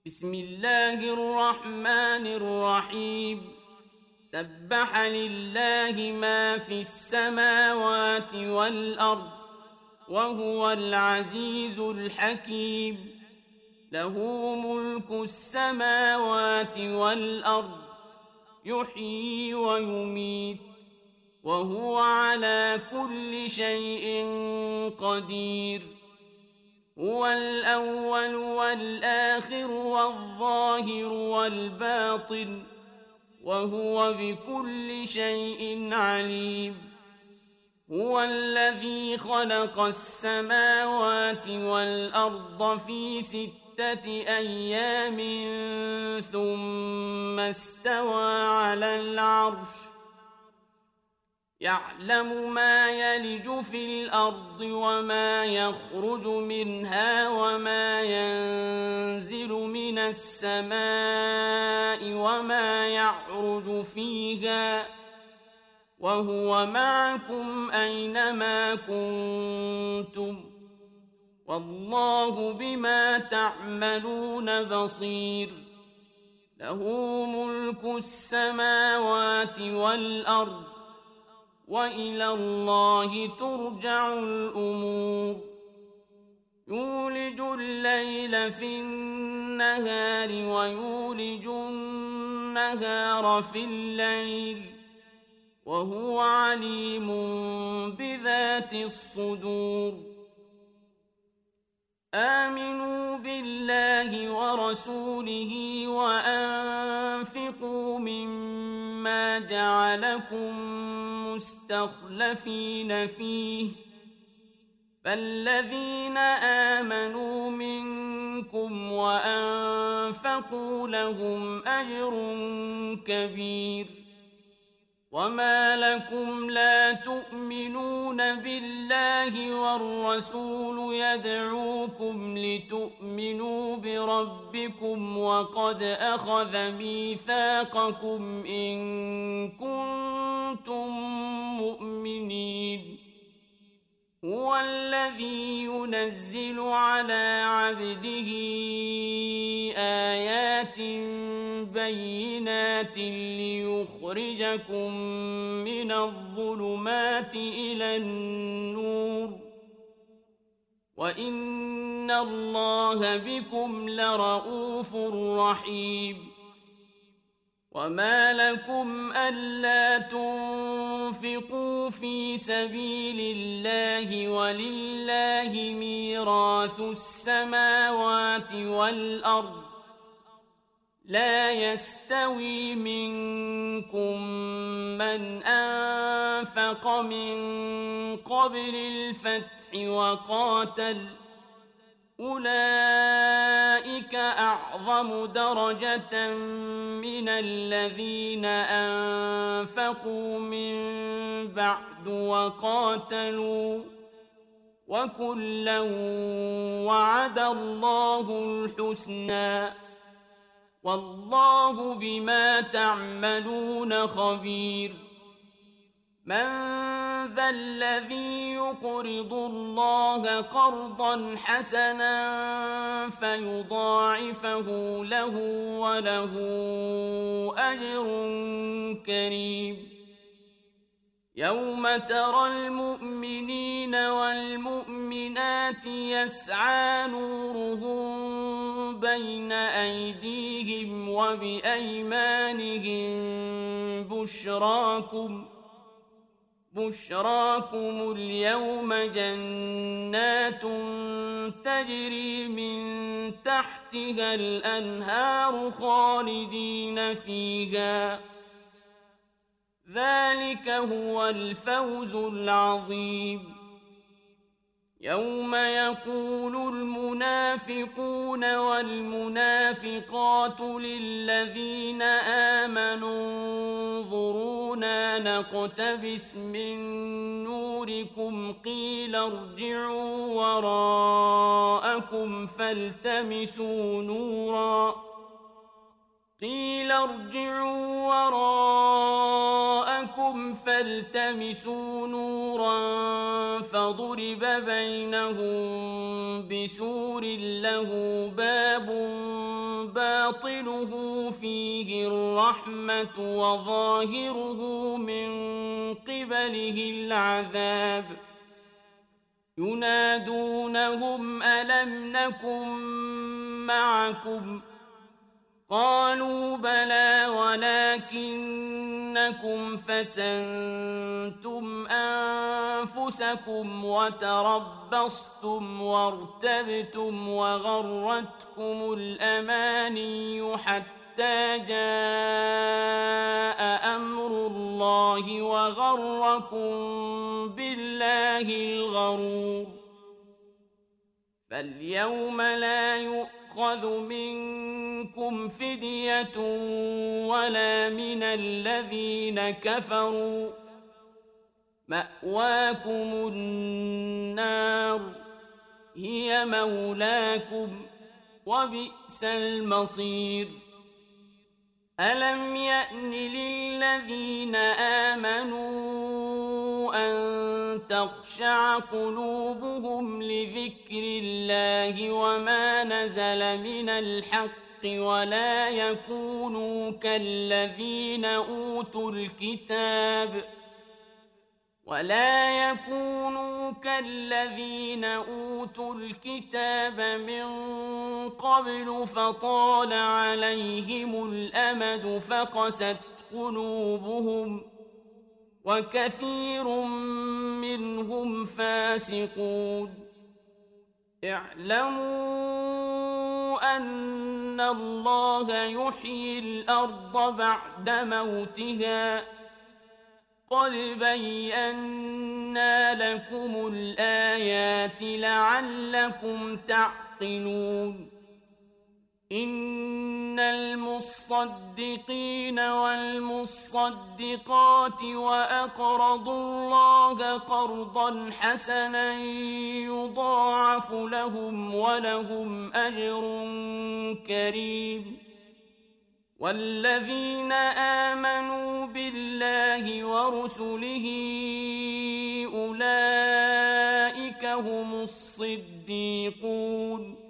بسم الله الرحمن الرحيم سبح لله ما في السماوات والأرض وهو العزيز الحكيم له ملك السماوات والأرض يحيي ويميت وهو على كل شيء قدير هو الأول والآخر والظاهر والباطن وهو بكل شيء عليم هو الذي خلق السماوات والأرض في 6 أيام ثم استوى على العرش يعلم ما يلج في الأرض وما يخرج منها وما ينزل من السماء وما يعرج فيها وهو معكم أينما كنتم والله بما تعملون بصير له ملك السماوات والأرض وإلى الله ترجع الأمور يولج الليل في النهار ويولج النهار في الليل وهو عليم بذات الصدور آمنوا بالله ورسوله وأنفقوا مما جعلكم مستخلفين فيه فالذين آمنوا منكم وأنفقوا لهم أجر كبير وما لكم لا تؤمنون بالله والرسول يدعوكم لتؤمنوا بربكم وقد أخذ ميثاقكم إن كنتم مؤمنين هو الذي ينزل على عبده آيات بينات ليخرجكم من الظلمات إلى النور وإن الله بكم لرءوف رحيم وما لكم ألا تنفقوا في سبيل الله ولله ميراث السماوات والأرض لا يستوي منكم من أنفق من قبل الفتح وقاتل أولئك أعظم درجة من الذين أنفقوا من بعد وقاتلوا وكلا وعد الله الحسنى والله بما تعملون خبير من ذا الذي يقرض الله قرضا حسنا فيضاعفه له وله أجر كريم يوم ترى المؤمنين والمؤمنات يسعى نورهم بين أيديهم وبأيمانهم بشراكم اليوم جنات تجري من تحتها الأنهار خالدين فيها ذلك هو الفوز العظيم يوم يقول المنافقون والمنافقات للذين آمنوا انظرونا نقتبس من نوركم قيل ارجعوا وراءكم فالتمسوا نورا قيل ارجعوا وراءكم فالتمسوا نورا فضرب بينهم بسور له باب باطنه فيه الرحمة وظاهره من قبله العذاب ينادونهم ألم نكن معكم قالوا بلى ولكنكم فتنتم أنفسكم وتربصتم وارتبتم وغرتكم الأماني حتى جاء أمر الله وغركم بالله الغرور فاليوم لا يؤخذ منكم فدية ولا من الذين كفروا مأواكم النار هي مولاكم وبئس المصير ألم يأن للذين آمنوا أن تخشع قلوبهم لذكر الله وما نزل من الحق ولا يكونوا كالذين أوتوا الكتاب من قبل فطال عليهم الأمد فقست قلوبهم وكثير منهم فاسقون اعلموا أن الله يحيي الأرض بعد موتها قد بينا لكم الآيات لعلكم تعقلون إن المصدقين والمصدقات وأقرضوا الله قرضا حسنا يضاعف لهم ولهم أجر كريم والذين آمنوا بالله ورسله أولئك هم الصديقون